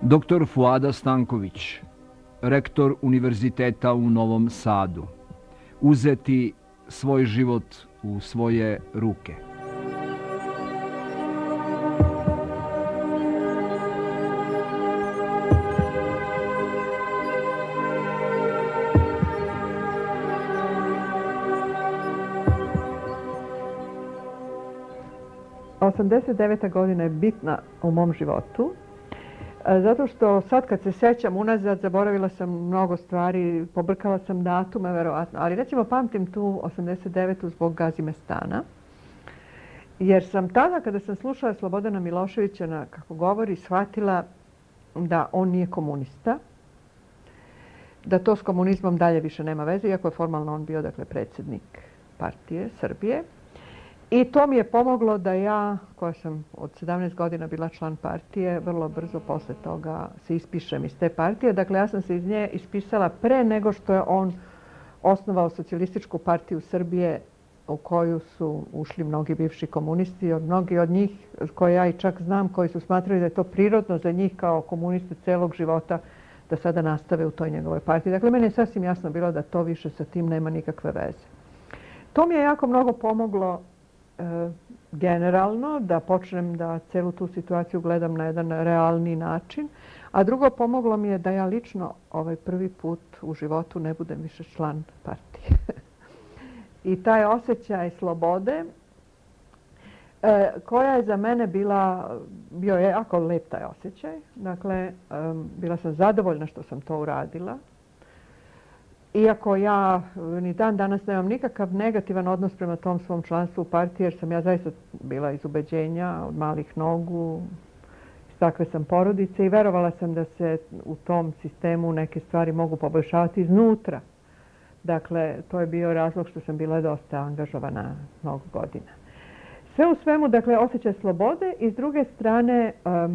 Dr. Fuada Stanković, rektor Univerziteta u Novom Sadu. Uzeti svoj život u svoje ruke. '89. godina je bitna u mom životu, zato što sad kad se sećam unazad, zaboravila sam mnogo stvari, pobrkala sam datume, verovatno, ali recimo pamtim tu 89. zbog Gazimestana, jer sam tada, kada sam slušala Slobodana Miloševića kako govori, shvatila da on nije komunista, da to s komunizmom dalje više nema veze, iako je formalno on bio, dakle, predsjednik partije Srbije. I to mi je pomoglo da ja, koja sam od 17 godina bila član partije, vrlo brzo posle toga se ispišem iz te partije. Dakle, ja sam se iz nje ispisala pre nego što je on osnovao Socijalističku partiju Srbije, u koju su ušli mnogi bivši komunisti, mnogi od njih koje ja i čak znam, koji su smatrali da je to prirodno za njih kao komuniste celog života da sada nastave u toj njegovoj partiji. Dakle, meni je sasvim jasno bilo da to više sa tim nema nikakve veze. To mi je jako mnogo pomoglo generalno, da počnem da celu tu situaciju gledam na jedan realni način. A drugo, pomoglo mi je da ja lično ovaj prvi put u životu ne budem više član partije. I taj osjećaj slobode, koja je za mene bio je jako lep taj osjećaj. Dakle, bila sam zadovoljna što sam to uradila. Iako ja ni dan danas nemam nikakav negativan odnos prema tom svom članstvu u partiji, jer sam ja zaista bila iz ubeđenja, od malih nogu, iz takve sam porodice i verovala sam da se u tom sistemu neke stvari mogu poboljšavati iznutra. Dakle, to je bio razlog što sam bila dosta angažovana mnogo godina. Sve u svemu, dakle, osjećaj slobode i s druge strane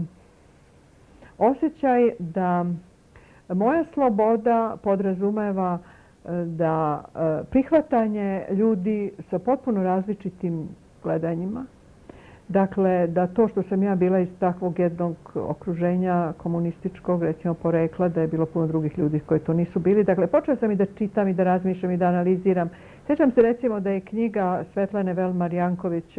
osjećaj da moja sloboda podrazumeva da prihvatanje ljudi sa potpuno različitim gledanjima, dakle da to što sam ja bila iz takvog jednog okruženja komunističkog, recimo porekla, da je bilo puno drugih ljudi koji to nisu bili. Dakle, počela sam i da čitam i da razmišljam i da analiziram. Sjećam se recimo da je knjiga Svetlane Velmar-Janković,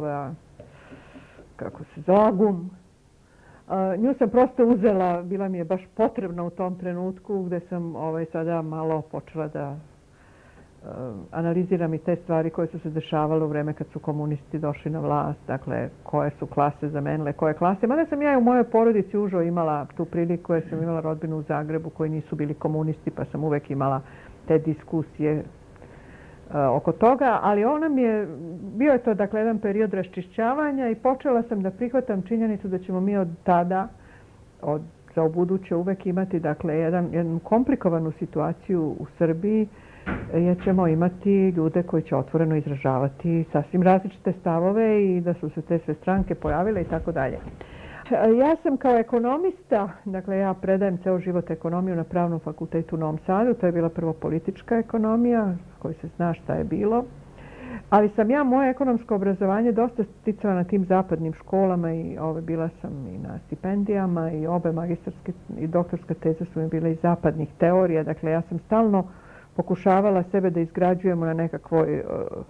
kako se zove, Gum. Nju sam prosto uzela, bila mi je baš potrebna u tom trenutku gdje sam sada malo počela da analiziram i te stvari koje su se dešavale u vreme kad su komunisti došli na vlast, dakle koje su klase zamenile koje klase. Mada sam ja i u mojoj porodici užo imala tu priliku jer sam imala rodbinu u Zagrebu koji nisu bili komunisti, pa sam uvek imala te diskusije oko toga, ali bio je to, dakle, jedan period raščišćavanja i počela sam da prihvatam činjenicu da ćemo mi od tada, za ubuduće uvek imati, dakle, jednu komplikovanu situaciju u Srbiji, jer ćemo imati ljude koji će otvoreno izražavati sasvim različite stavove i da su se te sve stranke pojavile i tako dalje. Ja sam kao ekonomista, dakle ja predajem ceo život ekonomiju na Pravnom fakultetu u Novom Sadu, to je bila prvo politička ekonomija, koji se zna šta je bilo, ali sam ja moje ekonomsko obrazovanje dosta sticala na tim zapadnim školama i bila sam i na stipendijama i obe magistarske i doktorska teza su mi bile iz zapadnih teorija, dakle ja sam stalno pokušavala sebe da izgrađujemo na nekakvoj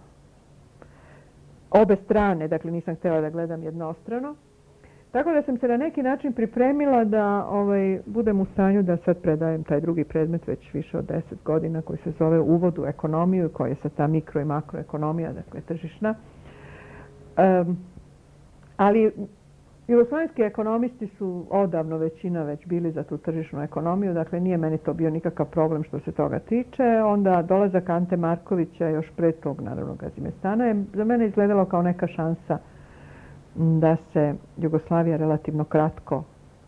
obe strane, dakle nisam htjela da gledam jednostrano. Tako da sam se na neki način pripremila da budem u stanju da sad predajem taj drugi predmet već više od 10 godina koji se zove Uvod u ekonomiju, koji je sad ta mikro i makroekonomija, dakle tržišna. Ali jugoslovenski ekonomisti su odavno većina već bili za tu tržišnu ekonomiju, dakle nije meni to bio nikakav problem što se toga tiče. Onda dolazak Ante Markovića još pre tog, naravno, Gazimestana je za mene izgledalo kao neka šansa da se Jugoslavija relativno kratko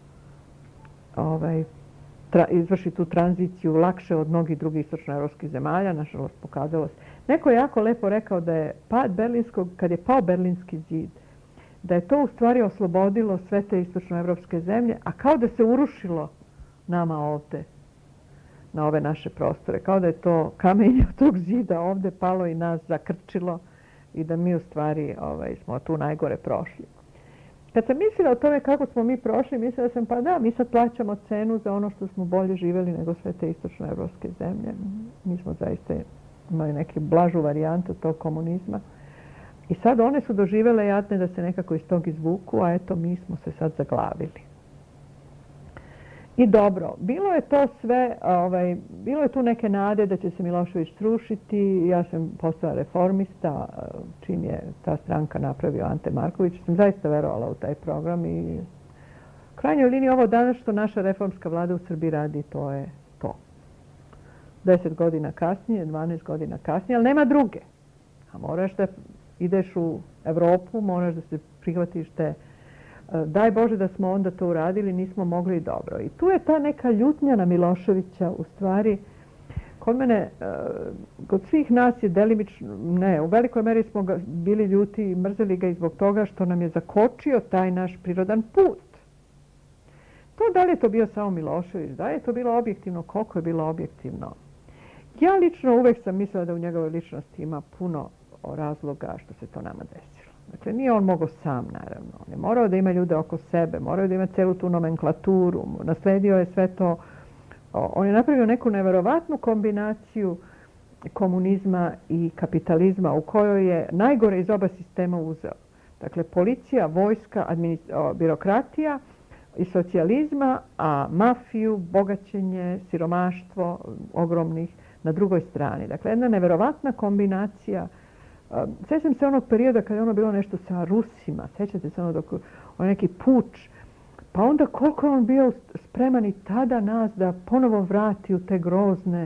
izvrši tu tranziciju lakše od mnogih drugih istočnoevropskih zemalja, nažalost pokazalo se. Neko je jako lepo rekao da je kad je pao Berlinski zid, da je to u stvari oslobodilo sve te istočnoevropske zemlje, a kao da se urušilo nama ovde, na ove naše prostore. Kao da je to kamenje od tog zida ovde palo i nas zakrčilo i da mi u stvari smo tu najgore prošli. Kad sam mislila o tome kako smo mi prošli, mislila sam pa da, mi sad plaćamo cenu za ono što smo bolje živjeli nego sve te istočnoevropske zemlje. Mi smo zaista imali neke blažu varijantu tog komunizma. I sad one su doživjele jadne da se nekako iz tog izvuku, a eto mi smo se sad zaglavili. I dobro, bilo je to sve, bilo je tu neke nade da će se Milošević srušiti. Ja sam postala reformista, čim je ta stranka napravio Ante Marković. Sam zaista verovala u taj program i u krajnjoj liniji ovo danas što naša reformska vlada u Srbiji radi, to je to. 10 godina kasnije, 12 godina kasnije, ali nema druge. A moraš da ideš u Evropu, moraš da se prihvatiš te. Daj Bože da smo onda to uradili, nismo mogli dobro. I tu je ta neka ljutnja na Miloševića, u stvari, kod mene, kod svih nas je delimično, ne, u velikoj meri smo bili ljuti i mrzeli ga i zbog toga što nam je zakočio taj naš prirodan put. To da li je to bio samo Milošević, da li je to bilo objektivno, koliko je bilo objektivno. Ja lično uvek sam mislila da u njegovoj ličnosti ima puno razloga što se to nama desilo. Dakle, nije on mogao sam, naravno. On je morao da ima ljude oko sebe, morao da ima celu tu nomenklaturu, nasledio je sve to. On je napravio neku neverovatnu kombinaciju komunizma i kapitalizma u kojoj je najgore iz oba sistema uzeo. Dakle, policija, vojska, birokratija i socijalizma, a mafiju, bogaćenje, siromaštvo ogromnih na drugoj strani. Dakle, jedna neverovatna kombinacija. Sjećam se onog perioda kada je ono bilo nešto sa Rusima, sjećate se ono dok on neki puč, pa onda koliko je on bio spreman i tada nas da ponovo vrati u te grozne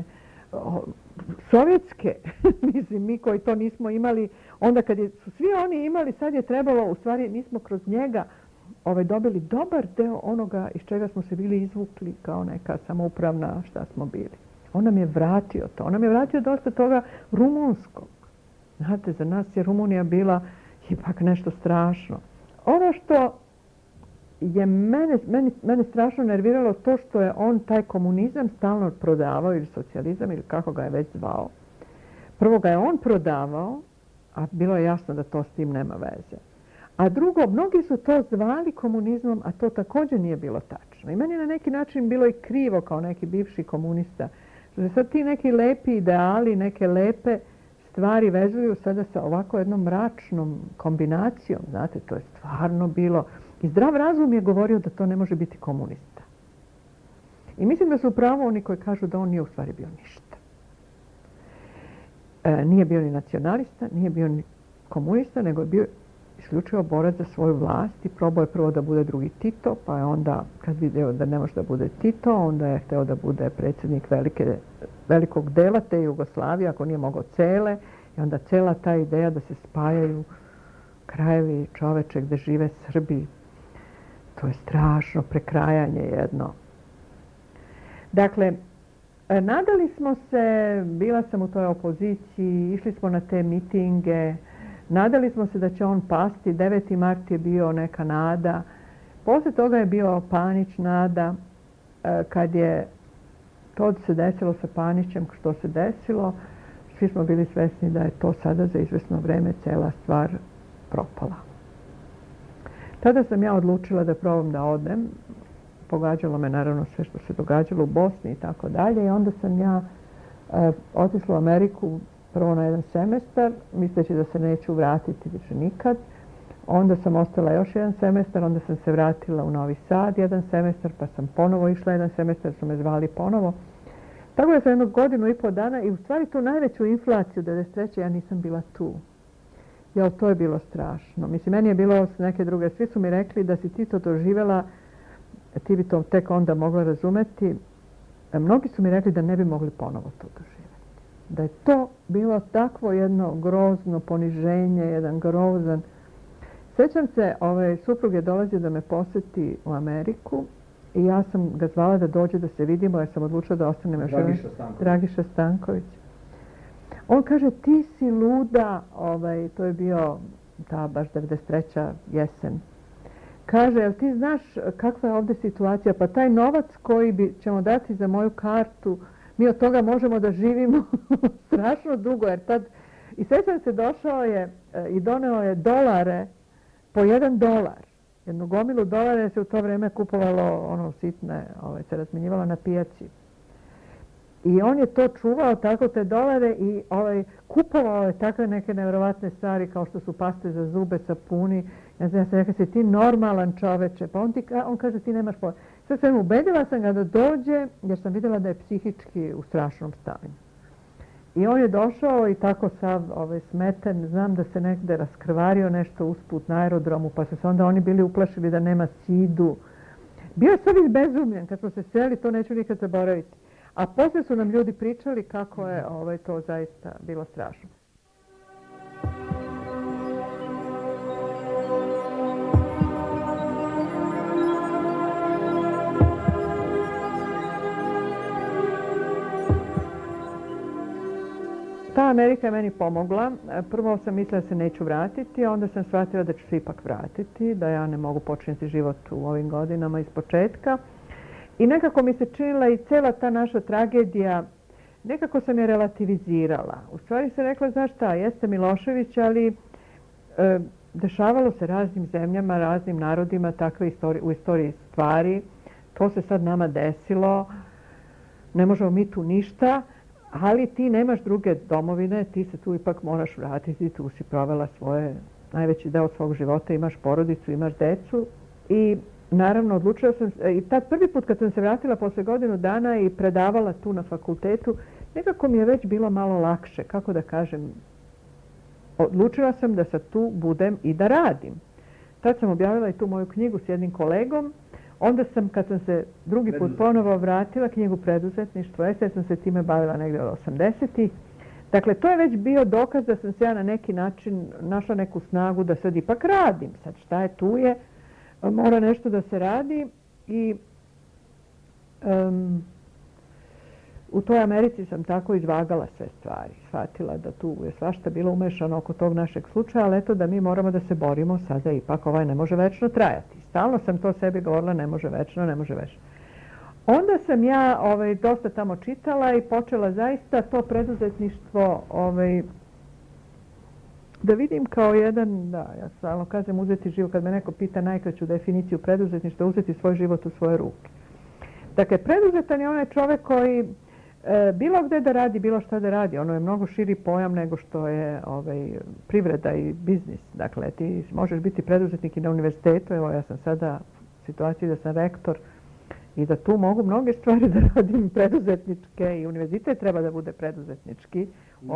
sovjetske, mislim, mi koji to nismo imali, onda kad su svi oni imali, sad je trebalo, u stvari mi smo kroz njega dobili dobar deo onoga iz čega smo se bili izvukli kao neka samoupravna šta smo bili. On nam je vratio to, on nam je vratio dosta toga rumunskog. Znate, za nas je Rumunija bila ipak nešto strašno. Ono što je mene strašno nerviralo to što je on taj komunizam stalno prodavao ili socijalizam ili kako ga je već zvao. Prvo ga je on prodavao, a bilo je jasno da to s tim nema veze. A drugo, mnogi su to zvali komunizmom, a to također nije bilo tačno. I meni je na neki način bilo i krivo kao neki bivši komunista. Što se sad ti neki lepi ideali, neke lepe stvari vezuju sada sa ovako jednom mračnom kombinacijom. Znate, to je stvarno bilo. I zdrav razum je govorio da to ne može biti komunista. I mislim da su upravo oni koji kažu da on nije u stvari bio ništa. Nije bio ni nacionalista, nije bio ni komunista, nego je bio isključivo borac za svoju vlast i probao je prvo da bude drugi Tito, pa je onda, kad vidio da ne može da bude Tito, onda je hteo da bude predsjednik velikog dela te Jugoslavije, ako nije mogao cele, i onda cela ta ideja da se spajaju krajevi čoveče gde žive Srbi, to je strašno prekrajanje jedno. Dakle, nadali smo se, bila sam u toj opoziciji, išli smo na te mitinge, nadali smo se da će on pasti, 9. mart je bio neka nada, posle toga je bio Panić nada, kad je to se desilo sa Panićem, što se desilo, svi smo bili svesni da je to sada za izvesno vreme cela stvar propala. Tada sam ja odlučila da probam da odem. Pogađalo me naravno sve što se događalo u Bosni i tako dalje. I onda sam ja otišla u Ameriku prvo na jedan semestar, misleći da se neću vratiti više nikad. Onda sam ostala još jedan semestar, onda sam se vratila u Novi Sad jedan semestar, pa sam ponovo išla jedan semestar, su me zvali ponovo. Tako da sam jednog 1,5 godina i u stvari tu najveću inflaciju 1993. ja nisam bila tu. Jel, to je bilo strašno. Mislim, meni je bilo s neke druge. Svi su mi rekli da si ti to doživjela, ti bi to tek onda mogla razumeti. Mnogi su mi rekli da ne bi mogli ponovo to doživjeti. Da je to bilo takvo jedno grozno poniženje, jedan grozan. Sjećam se, suprug je dolazio da me posjeti u Ameriku i ja sam ga zvala da dođe da se vidimo jer sam odlučila da ostanem još Dragiša Stanković. On kaže, ti si luda, to je bio ta baš 93. jesen. Kaže, jel ti znaš kakva je ovdje situacija? Pa taj novac koji ćemo dati za moju kartu, mi od toga možemo da živimo strašno dugo. Jer tad, i sjećam se, došao je i doneo je dolare po $1. jednu gomilu dolara, jer se u to vreme kupovalo ono sitne, se razmenjivalo na pijaci. I on je to čuvao, tako te dolare i kupovao je takve neke nevjerovatne stvari kao što su paste za zube, sapuni. Ja sam rekao, si ti normalan čoveče, pa on kaže ti nemaš pojma. Sve sam ubedila sam ga da dođe jer sam vidjela da je psihički u strašnom stanju. I on je došao i tako sav smeten, znam da se negde raskrvario nešto usput na aerodromu, pa su se onda oni bili uplašili da nema sidu. Bio je sad izbezumljen, kad smo se seli, to neću nikad zaboraviti. A poslije su nam ljudi pričali kako je to zaista bilo strašno. Ta Amerika je meni pomogla. Prvo sam mislila da se neću vratiti, onda sam shvatila da ću se ipak vratiti, da ja ne mogu počiniti život u ovim godinama iz početka. I nekako mi se činila i cijela ta naša tragedija, nekako sam je relativizirala. U stvari se rekla, znaš šta, jeste Milošević, ali dešavalo se raznim zemljama, raznim narodima takve u istoriji stvari. To se sad nama desilo, ne možemo mi tu ništa, ali ti nemaš druge domovine, ti se tu ipak moraš vratiti, tu si provela najveći deo svog života, imaš porodicu, imaš decu i naravno odlučila sam, i tad prvi put kad sam se vratila posle godinu dana i predavala tu na fakultetu, nekako mi je već bilo malo lakše, kako da kažem, odlučila sam da sad tu budem i da radim. Tad sam objavila i tu moju knjigu s jednim kolegom. Onda sam, kad sam se drugi put ponovo vratila, knjigu Preduzetništvo, jer sam se time bavila negdje od 80-ih. Dakle, to je već bio dokaz da sam se ja na neki način našla neku snagu da sad ipak radim. Sad šta je tu je, mora nešto da se radi i u toj Americi sam tako izvagala sve stvari. Shvatila da tu je svašta bilo umešano oko tog našeg slučaja, ali eto da mi moramo da se borimo sada ipak ne može večno trajati. Stalno sam to sebi govorila, ne može večno, ne može večno. Onda sam ja dosta tamo čitala i počela zaista to preduzetništvo da vidim kao jedan, ja stalno kažem uzeti život, kad me neko pita najkraću definiciju preduzetništva, uzeti svoj život u svoje ruke. Dakle, preduzetan je onaj čovjek koji bilo gdje da radi, bilo šta da radi. Ono je mnogo širi pojam nego što je privreda i biznis. Dakle, ti možeš biti preduzetnik i na univerzitetu. Evo, ja sam sada u situaciji da sam rektor i da tu mogu mnoge stvari da radim preduzetničke i univerzitet treba da bude preduzetnički.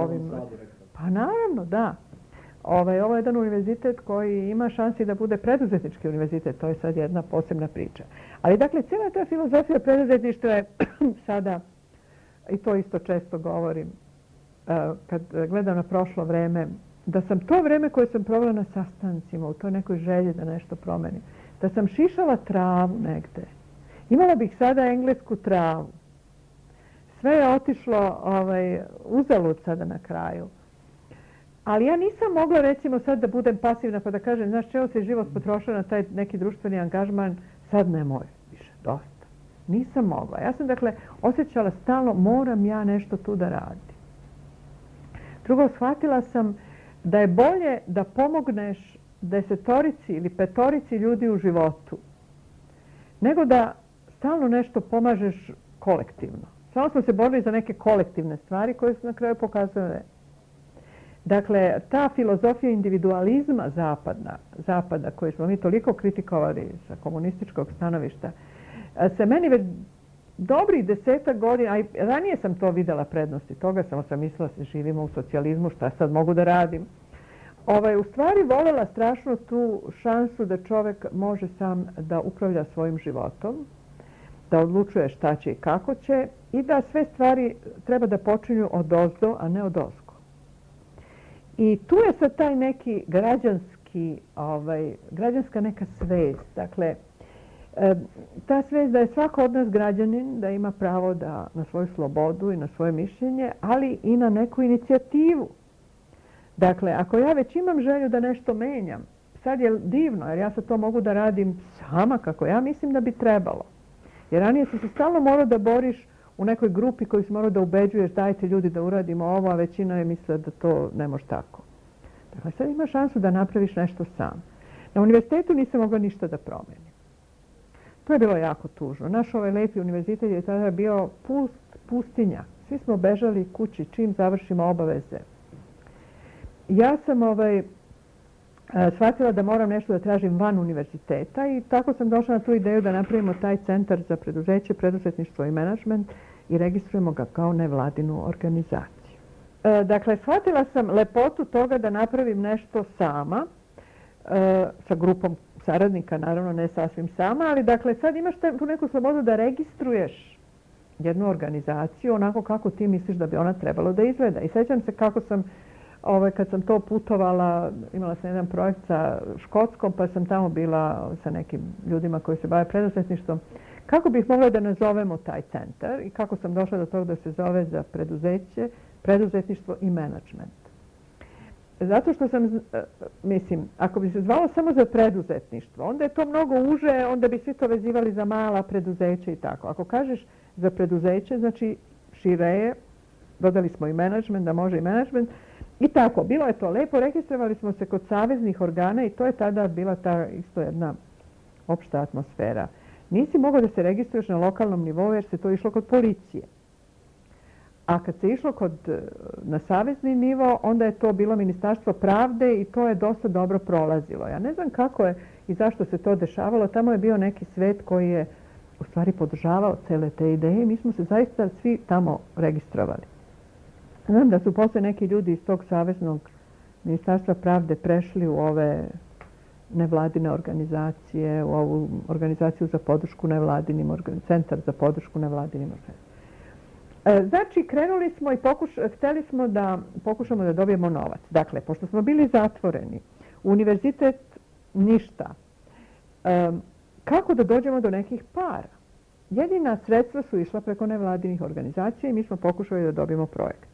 Pa naravno, da. Ovo je jedan univerzitet koji ima šansi da bude preduzetnički univerzitet. To je sad jedna posebna priča. Ali dakle, cijela ta filozofija preduzetništva je sada, i to isto često govorim, kad gledam na prošlo vreme, da sam to vreme koje sam provela na sastancima, u toj nekoj želji da nešto promenim, da sam šišala travu negde. Imala bih sada englesku travu. Sve je otišlo uzalud sada na kraju. Ali ja nisam mogla recimo sad da budem pasivna pa da kažem, znaš čeo se život potrošio na taj neki društveni angažman, sad nemoj više, dosta. Nisam mogla. Ja sam dakle osjećala stalno, moram ja nešto tu da radim. Drugo, shvatila sam da je bolje da pomogneš 10 ili 5 ljudi u životu, nego da stalno nešto pomažeš kolektivno. Stalno smo se borili za neke kolektivne stvari koje su na kraju pokazale. Dakle, ta filozofija individualizma zapada, koju smo mi toliko kritikovali sa komunističkog stanovišta, se meni već dobrih 10 godina, a i ranije sam to vidjela prednosti toga, samo sam mislila da živimo u socijalizmu, šta sad mogu da radim. U stvari voljela strašno tu šansu da čovjek može sam da upravlja svojim životom, da odlučuje šta će i kako će i da sve stvari treba da počinju odozdo, a ne odozgo. I tu je sad taj neki građanska neka svest. Dakle, ta svest da je svako od nas građanin, da ima pravo na svoju slobodu i na svoje mišljenje, ali i na neku inicijativu. Dakle, ako ja već imam želju da nešto menjam, sad je divno, jer ja sad to mogu da radim sama kako ja mislim da bi trebalo. Jer ranije si se stalno morao da boriš u nekoj grupi koju si morao da ubeđuješ, dajte ljudi da uradimo ovo, a većina je mislila da to ne može tako. Dakle, sad imaš šansu da napraviš nešto sam. Na univerzitetu nisam mogla ništa da promenim. To je bilo jako tužno. Naš ovaj lepi univerzitet je tada bio pustinja. Svi smo bežali kući čim završimo obaveze. Ja sam shvatila da moram nešto da tražim van univerziteta i tako sam došla na tu ideju da napravimo taj centar za preduzeće, preduzetništvo i menadžment i registrujemo ga kao nevladinu organizaciju. Dakle, shvatila sam lepotu toga da napravim nešto sama, sa grupom saradnika, naravno ne sasvim sama, ali dakle sad imaš tu neku slobodu da registruješ jednu organizaciju onako kako ti misliš da bi ona trebalo da izgleda. I sećam se kako sam, kad sam to putovala, imala sam jedan projekt sa Škotskom, pa sam tamo bila sa nekim ljudima koji se bave preduzetništvom. Kako bih mogla da nazovemo taj centar i kako sam došla do toga da se zove za preduzeće, preduzetništvo i menadžment. Zato što sam, ako bi se zvalo samo za preduzetništvo, onda je to mnogo uže, onda bi svi to vezivali za mala preduzeća i tako. Ako kažeš za preduzeće, znači šire je, dodali smo i menadžment, da može i menadžment. I tako, bilo je to lepo, registrovali smo se kod saveznih organa i to je tada bila ta isto jedna opšta atmosfera. Nisi mogao da se registruješ na lokalnom nivou jer se to išlo kod policije. A kad se išlo na savezni nivo, onda je to bilo Ministarstvo pravde i to je dosta dobro prolazilo. Ja ne znam kako je i zašto se to dešavalo. Tamo je bio neki svet koji je u stvari podržavao cele te ideje i mi smo se zaista svi tamo registrovali. Znam da su posle neki ljudi iz tog saveznog Ministarstva pravde prešli u ove nevladine organizacije, u ovu organizaciju za podršku nevladinim centar za podršku nevladinim organizacijama. Znači, krenuli smo i hteli smo da pokušamo da dobijemo novac. Dakle, pošto smo bili zatvoreni, univerzitet ništa. Kako da dođemo do nekih para? Jedina sredstva su išla preko nevladinih organizacija i mi smo pokušali da dobijemo projekte.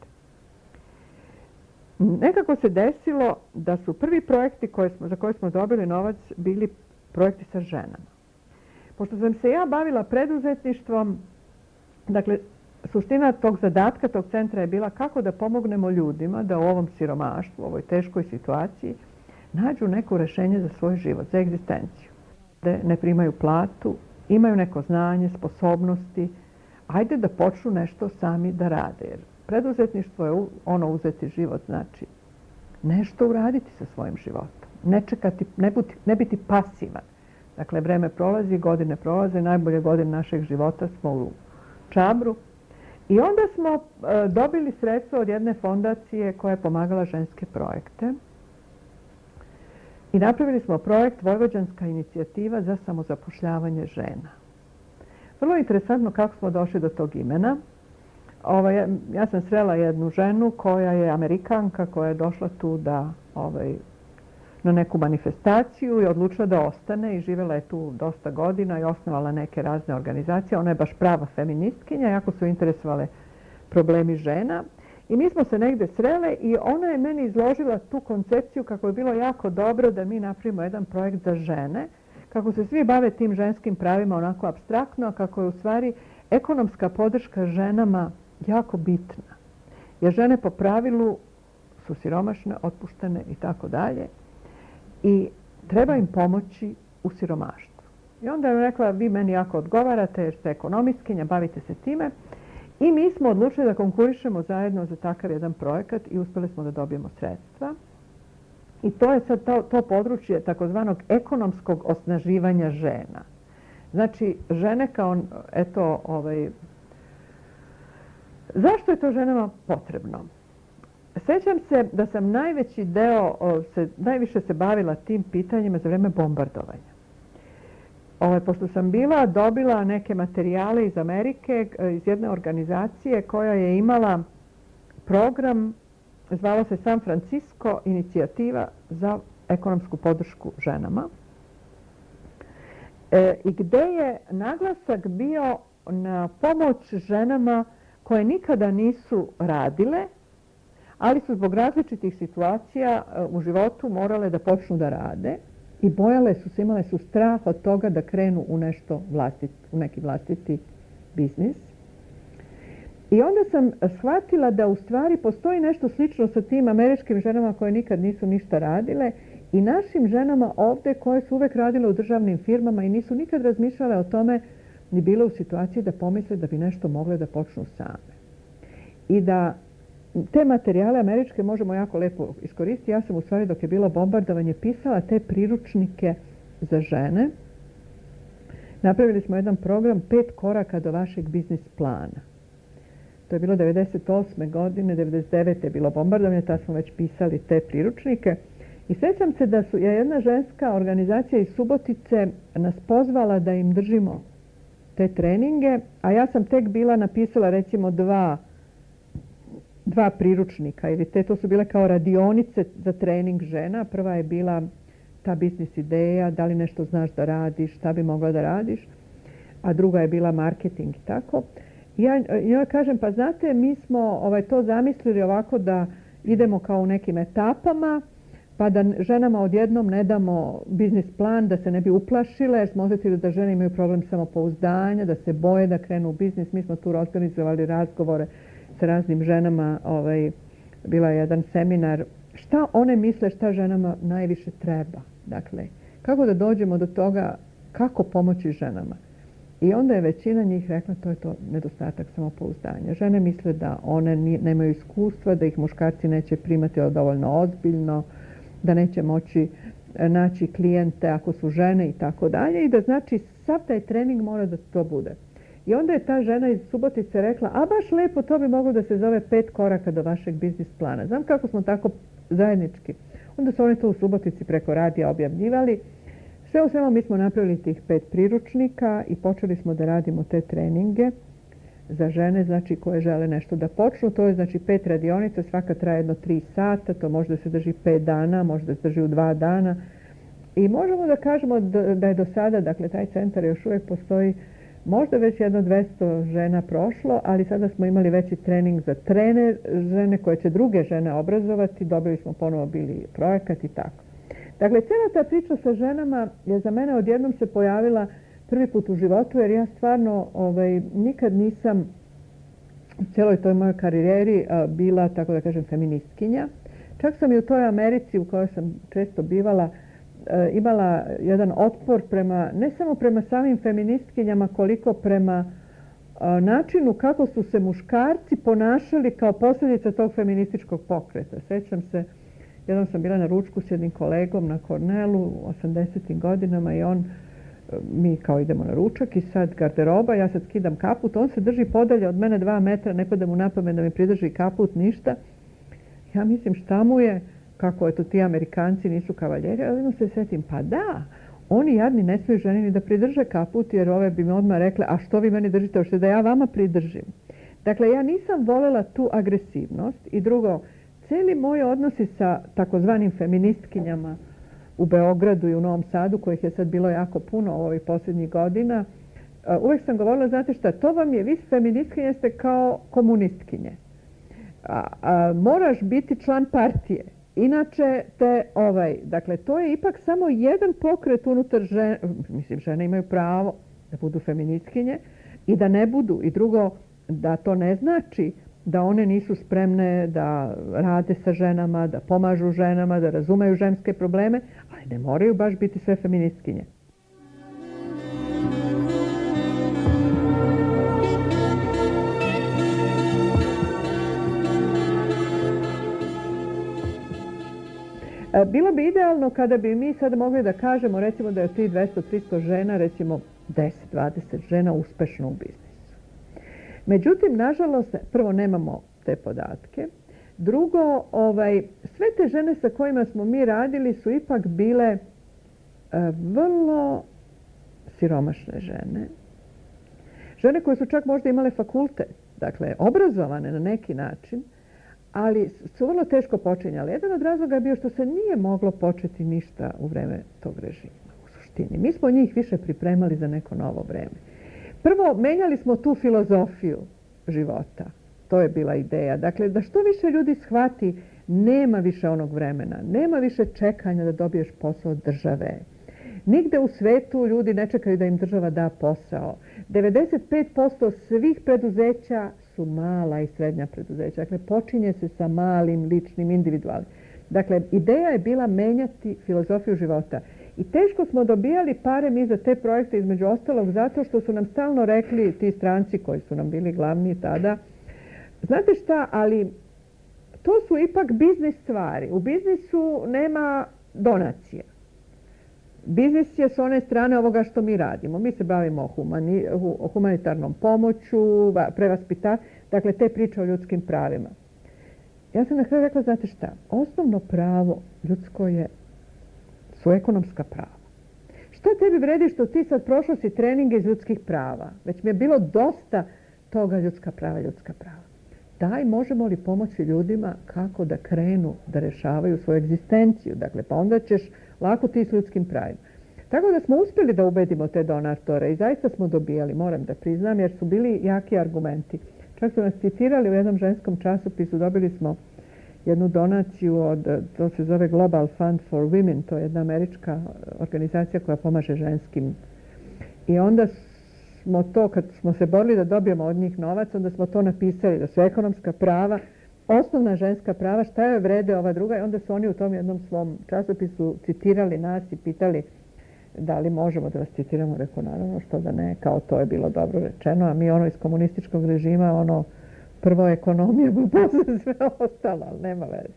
Nekako se desilo da su prvi projekti za koje smo dobili novac bili projekti sa ženama. Pošto sam se ja bavila preduzetništvom, dakle, suština tog zadatka, tog centra je bila kako da pomognemo ljudima da u ovom siromaštvu, u ovoj teškoj situaciji, nađu neko rešenje za svoj život, za egzistenciju. Da ne primaju platu, imaju neko znanje, sposobnosti, ajde da počnu nešto sami da rade. Jer preduzetništvo je uzeti život, znači nešto uraditi sa svojim životom. Ne čekati, ne biti pasivan. Dakle, vreme prolazi, godine prolaze, najbolje godine našeg života smo u Čabru. I onda smo dobili sredstvo od jedne fondacije koja je pomagala ženske projekte. I napravili smo projekt Vojvođanska inicijativa za samozapošljavanje žena. Vrlo interesantno kako smo došli do tog imena. Ja sam srela jednu ženu koja je Amerikanka, koja je došla tu na neku manifestaciju i odlučila da ostane i živjela je tu dosta godina i osnovala neke razne organizacije. Ona je baš prava feministkinja, jako su interesovale problemi žena. I mi smo se negde srele i ona je meni izložila tu koncepciju kako je bilo jako dobro da mi napravimo jedan projekt za žene, kako se svi bave tim ženskim pravima onako apstraktno, a kako je u stvari ekonomska podrška ženama jako bitna. Jer žene po pravilu su siromašne, otpuštene i tako dalje. I treba im pomoći u siromaštvu. I onda je rekla, vi meni jako odgovarate jer ste ekonomistkinja, bavite se time. I mi smo odlučili da konkurišemo zajedno za takav jedan projekat i uspjeli smo da dobijemo sredstva. I to je sad to područje takozvanog ekonomskog osnaživanja žena. Znači, žene kao, zašto je to ženama potrebno? Sećam se da sam najviše se bavila tim pitanjima za vreme bombardovanja. Pošto sam dobila neke materijale iz Amerike, iz jedne organizacije koja je imala program, zvalo se San Francisco inicijativa za ekonomsku podršku ženama. I gde je naglasak bio na pomoć ženama koje nikada nisu radile, ali su zbog različitih situacija u životu morale da počnu da rade i imale su strah od toga da krenu u neki vlastiti biznis. I onda sam shvatila da u stvari postoji nešto slično sa tim američkim ženama koje nikad nisu ništa radile I našim ženama ovde koje su uvek radile u državnim firmama i nisu nikad razmišljale o tome ni bile u situaciji da pomisle da bi nešto mogle da počnu same. I da te materijale američke možemo jako lepo iskoristiti. Ja sam u stvari dok je bilo bombardovanje pisala te priručnike za žene. Napravili smo jedan program 5 koraka do vašeg biznis plana. To je bilo 98. godine, 99. je bilo bombardovanje, tad smo već pisali te priručnike. I sjećam se da je jedna ženska organizacija iz Subotice nas pozvala da im držimo te treninge, a ja sam tek bila napisala recimo dva priručnika, ili to su bile kao radionice za trening žena. Prva je bila ta biznis ideja, da li nešto znaš da radiš, šta bi mogla da radiš, a druga je bila marketing i tako. Ja njoj kažem, pa znate, mi smo to zamislili ovako da idemo kao u nekim etapama, pa da ženama odjednom ne damo biznis plan, da se ne bi uplašile, jer smo osjetili da žene imaju problem samopouzdanja, da se boje da krenu u biznis. Mi smo tu organizovali razgovore sa raznim ženama, bila je jedan seminar, šta one misle šta ženama najviše treba. Dakle, kako da dođemo do toga kako pomoći ženama. I onda je većina njih rekla to je to nedostatak samopouzdanja. Žene misle da one nemaju iskustva, da ih muškarci neće primati dovoljno ozbiljno, da neće moći naći klijente ako su žene i tako dalje. I da znači sav taj trening mora da to bude. I onda je ta žena iz Subotice rekla, a baš lepo, to bi moglo da se zove 5 koraka do vašeg biznis plana. Znam kako smo tako zajednički. Onda su oni to u Subotici preko radija objavljivali. Sve u svemu mi smo napravili tih 5 priručnika i počeli smo da radimo te treninge za žene, znači koje žele nešto da počnu. To je znači 5 radionica, svaka traje jedno 3 sata, to može da se drži 5 dana, može da se drži u 2 dana. I možemo da kažemo da je do sada, dakle taj centar još uvijek postoji, možda već jedno 200 žena prošlo, ali sada smo imali veći trening za žene koje će druge žene obrazovati, dobili smo ponovo bili projekat i tako. Dakle, cijela ta priča sa ženama je za mene odjednom se pojavila prvi put u životu, jer ja stvarno nikad nisam u cijeloj toj mojoj karijeri bila, tako da kažem, feministkinja. Čak sam i u toj Americi u kojoj sam često bivala imala jedan otpor ne samo prema samim feministkinjama, koliko prema načinu kako su se muškarci ponašali kao posljedica tog feminističkog pokreta. Sjećam se, jednom sam bila na ručku s jednim kolegom na Cornellu u 80. godinama i mi kao idemo na ručak i sad garderoba, ja sad skidam kaput, on se drži podalje od mene 2 metra, ne pada mu na pamet da mi pridrži kaput, ništa. Ja mislim šta mu je, kako eto ti Amerikanci nisu kavaljeri, ali jednom se sjetim, pa da, oni jadni ne smiju ženi ni da pridrže kaput, jer ove bi mi odmah rekle, a što vi meni držite, hoćete da ja vama pridržim. Dakle, ja nisam voljela tu agresivnost i drugo, cijeli moji odnosi sa takozvanim feministkinjama u Beogradu i u Novom Sadu, kojih je sad bilo jako puno ovih posljednjih godina, uvijek sam govorila, znate šta, to vam je, vi feministkinje ste kao komunistkinje. Moraš biti član partije. Inače dakle, to je ipak samo jedan pokret unutar žene, mislim, žene imaju pravo da budu feministkinje i da ne budu. I drugo, da to ne znači da one nisu spremne da rade sa ženama, da pomažu ženama, da razumeju ženske probleme, ali ne moraju baš biti sve feministkinje. Bilo bi idealno kada bi mi sad mogli da kažemo, recimo da je od tih 200-300 žena, recimo 10-20 žena uspešno u biznisu. Međutim, nažalost, prvo nemamo te podatke. Drugo, sve te žene sa kojima smo mi radili su ipak bile vrlo siromašne žene. Žene koje su čak možda imale fakultet, dakle, obrazovane na neki način, ali su vrlo teško počinjali. Jedan od razloga je bio što se nije moglo početi ništa u vreme tog režima, u suštini. Mi smo njih više pripremali za neko novo vreme. Prvo, menjali smo tu filozofiju života. To je bila ideja. Dakle, da što više ljudi shvati, nema više onog vremena, nema više čekanja da dobiješ posao od države. Nigde u svetu ljudi ne čekaju da im država da posao. 95% svih preduzeća su mala i srednja preduzeća. Dakle, počinje se sa malim, ličnim, individualnim. Dakle, ideja je bila menjati filozofiju života. I teško smo dobijali pare mi za te projekte, između ostalog, zato što su nam stalno rekli ti stranci koji su nam bili glavni tada, znate šta, ali to su ipak biznis stvari. U biznisu nema donacija. Biznis je s one strane ovoga što mi radimo. Mi se bavimo humanitarnom pomoću, prevaspitavanjem, dakle te priče o ljudskim pravima. Ja sam na kraju rekla, znate šta, osnovno pravo ljudsko su ekonomska prava. Šta tebi vredi što ti sad prošao si treninge iz ljudskih prava? Već mi je bilo dosta toga ljudska prava. Daj, možemo li pomoći ljudima kako da krenu da rešavaju svoju egzistenciju? Dakle, pa onda ćeš lako ti s ljudskim pravima. Tako da smo uspjeli da ubedimo te donatore i zaista smo dobijali, moram da priznam, jer su bili jaki argumenti. Čak su nas citirali u jednom ženskom časopisu, dobili smo jednu donaciju to se zove Global Fund for Women, to je jedna američka organizacija koja pomaže ženskim. I onda smo to, kad smo se borili da dobijemo od njih novac, onda smo to napisali, da su ekonomska prava, osnovna ženska prava, šta je vrede ova druga, i onda su oni u tom jednom svom časopisu citirali nas i pitali da li možemo da vas citiramo. Rekao, naravno, što da ne, kao to je bilo dobro rečeno, a mi iz komunističkog režima, prvo ekonomija, pa posle sve ostalo, ali nema veze.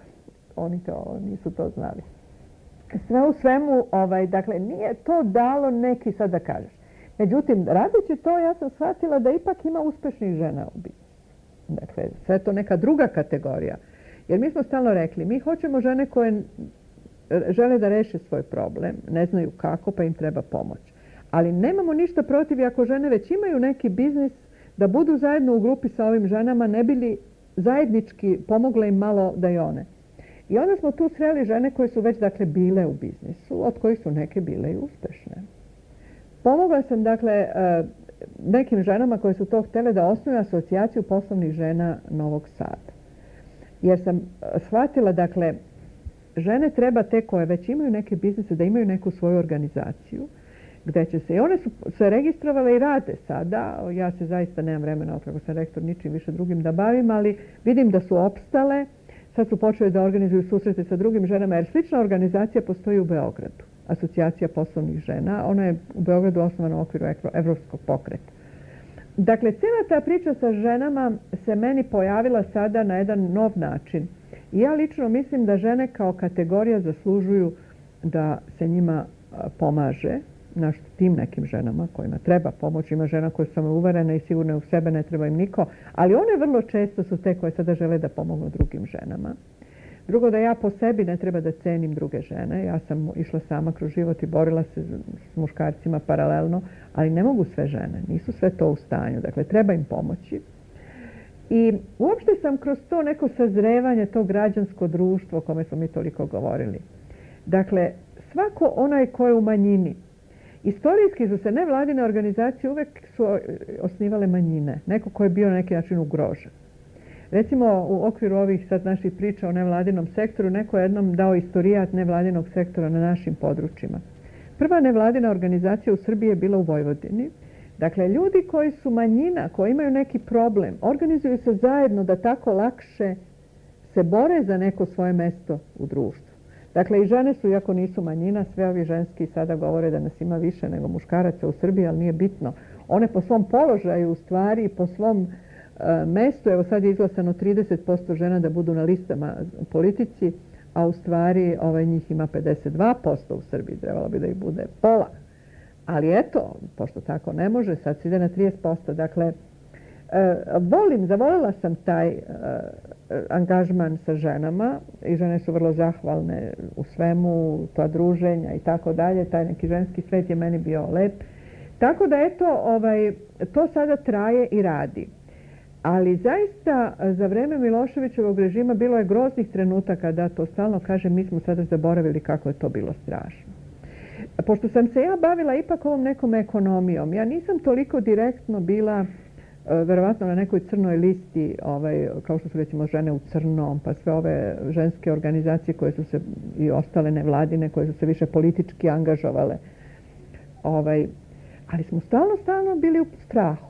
Oni nisu to znali. Sve u svemu, dakle, nije to dalo neki, sad da kažeš. Međutim, radeći to, ja sam shvatila da ipak ima uspešnih žena u biznisu. Dakle, sve je to neka druga kategorija. Jer mi smo stalno rekli, mi hoćemo žene koje žele da reše svoj problem, ne znaju kako, pa im treba pomoć. Ali nemamo ništa protiv ako žene već imaju neki biznis, da budu zajedno u grupi sa ovim ženama, ne bi li zajednički pomogle im malo da i one. I onda smo tu sreli žene koje su već, dakle, bile u biznisu, od kojih su neke bile i uspešne. Pomogla sam, dakle, nekim ženama koje su to htjele da osnuju asocijaciju poslovnih žena Novog Sada. Jer sam shvatila, dakle, žene treba te koje već imaju neke biznise da imaju neku svoju organizaciju, gde će se, i one su se registrovale i rade sada, ja se zaista nemam vremena, kako sam rektor, ničim više drugim da bavim, ali vidim da su opstale, sad su počeli da organizuju susrete sa drugim ženama, jer slična organizacija postoji u Beogradu, asocijacija poslovnih žena, ona je u Beogradu osnovana u okviru Evropskog pokreta. Dakle, cijela ta priča sa ženama se meni pojavila sada na jedan nov način. I ja lično mislim da žene kao kategorija zaslužuju da se njima pomaže, tim nekim ženama kojima treba pomoć. Ima žena koje su samouverene i sigurne u sebe, ne treba im niko, ali one vrlo često su te koje sada žele da pomognu drugim ženama. Drugo, da ja po sebi ne treba da cenim druge žene. Ja sam išla sama kroz život i borila se s muškarcima paralelno, ali ne mogu sve žene, nisu sve to u stanju. Dakle, treba im pomoći. I uopšte sam kroz to neko sazrevanje, to građansko društvo o kome smo mi toliko govorili. Dakle, svako onaj ko je u manjini, istorijski su se nevladine organizacije uvek su osnivale manjine, neko ko je bio na neki način ugrožen. Recimo, u okviru ovih sad naših priča o nevladinom sektoru, neko je jednom dao istorijat nevladinog sektora na našim područjima. Prva nevladina organizacija u Srbiji je bila u Vojvodini. Dakle, ljudi koji su manjina, koji imaju neki problem, organizuju se zajedno da tako lakše se bore za neko svoje mesto u društvu. Dakle, i žene su, iako nisu manjina, sve ovi ženski sada govore da nas ima više nego muškaraca u Srbiji, ali nije bitno. One po svom položaju, u stvari, po svom mestu, evo sad je izglasano 30% žena da budu na listama u politici, a u stvari njih ima 52% u Srbiji, trebalo bi da ih bude pola. Ali eto, pošto tako ne može, sad se ide na 30%. Dakle, zavoljela sam taj angažman sa ženama i žene su vrlo zahvalne u svemu, to druženja i tako dalje. Taj neki ženski svet je meni bio lep. Tako da eto, to sada traje i radi. Ali zaista za vreme Miloševićevog režima bilo je groznih trenutaka, da to stalno kažem, mi smo sada zaboravili kako je to bilo strašno. Pošto sam se ja bavila ipak ovom nekom ekonomijom, ja nisam toliko direktno bila verovatno na nekoj crnoj listi, kao što su recimo žene u crnom, pa sve ove ženske organizacije koje su se i ostale nevladine, koje su se više politički angažovale. Ali smo stalno bili u strahu.